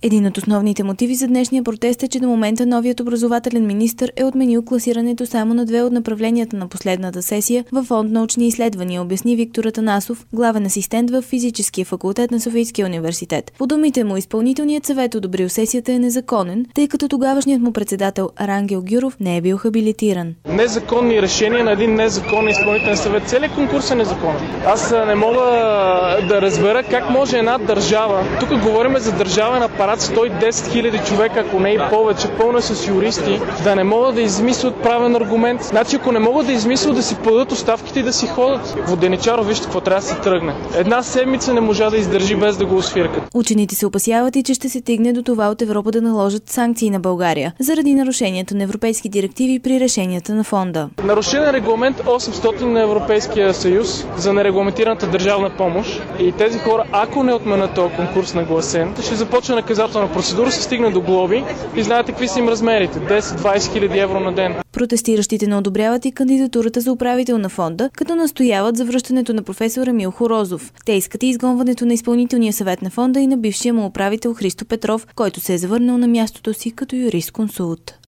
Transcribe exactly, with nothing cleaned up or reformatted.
Един от основните мотиви за днешния протест е, че до момента новият образователен министър е отменил класирането само на две от направленията на последната сесия във фонд научни изследвания, обясни Виктор Атанасов, главен асистент в физическия факултет на Софийския университет. По думите му, изпълнителният съвет одобрил сесията е незаконен, тъй като тогавашният му председател Рангел Гюров не е бил хабилитиран. Незаконни решения на един незаконен изпълнителен съвет. Целият конкурс е незаконен. Аз не мога да разбера как може една държава, тук говорим за държавен апарат, сто и десет хиляди човека, ако не и повече, пълна с юристи, да не могат да измислят правен аргумент. Значи, ако не могат да измислят, да си подадат оставките и да си ходят. Воденичаров, вижте какво трябва да се тръгне. Една седмица не можа да издържи без да го освиркат. Учените се опасяват и че ще се стигне до това от Европа да наложат санкции на България заради нарушението на европейски директиви при решенията на фонда. Нарушен е регламент осемстотин на Европейския съюз за нерегламентираната държавна помощ и тези хора, ако не отменят този конкурс нагласен, ще започне наказателна процедура, се стигне до глоби и знаете какви са им размерите – десет-двайсет хиляди евро на ден. Протестиращите не одобряват и кандидатурата за управител на фонда, като настояват за връщането на професор Емил Хорозов. Те искат и изгонването на изпълнителния съвет на фонда и на бившия му управител Христо Петров, който се е завърнал на мястото си като юрисконсулт.